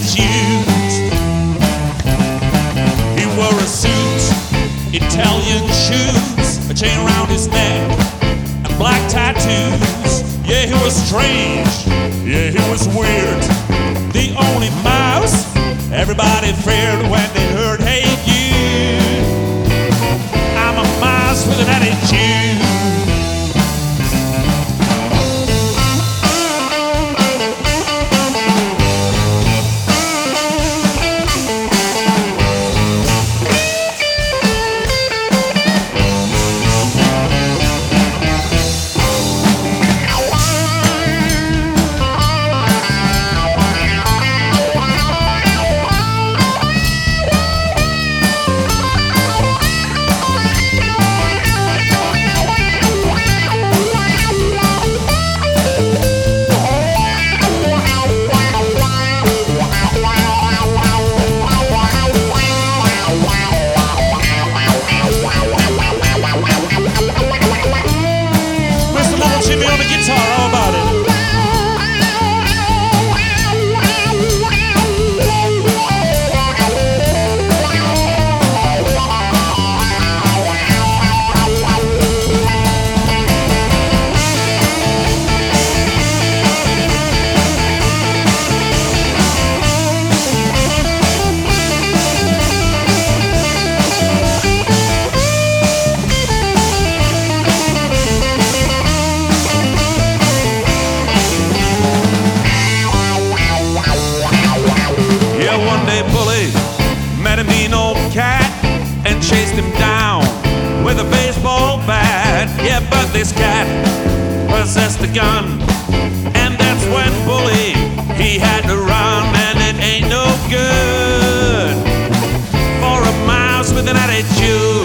attitude. He wore a suit, Italian shoes, a chain around his neck, and black tattoos. Yeah, he was strange, yeah, he was weird. The only mouse everybody feared when they heard, "Hey you, I'm a mouse with an attitude." Jimmy on the guitar, how about it? Met a mean old cat and chased him down with a baseball bat. Yeah, but this cat possessed a gun, and that's when Bully, he had to run, and it ain't no good for a mouse with an attitude.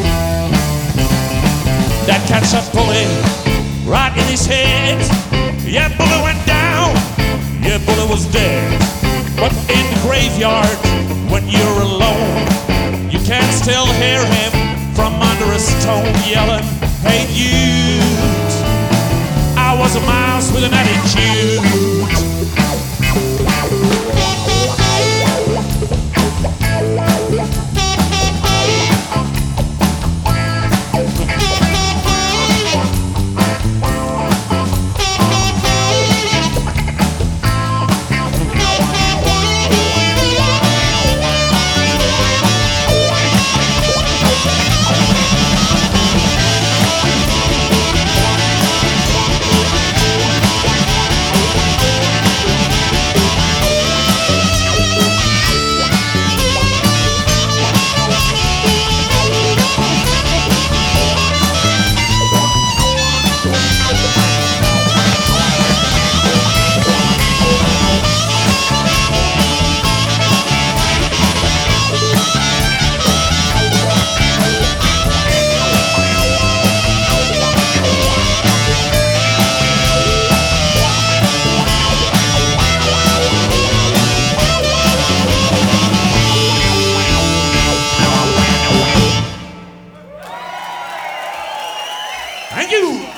That cat shot Bully right in his head. Yeah, Bully went down, yeah, Bully was dead. But in the graveyard, when you're alone, you can still hear him from under a stone yelling, "Hey dude, I was a mouse with an attitude." Thank you.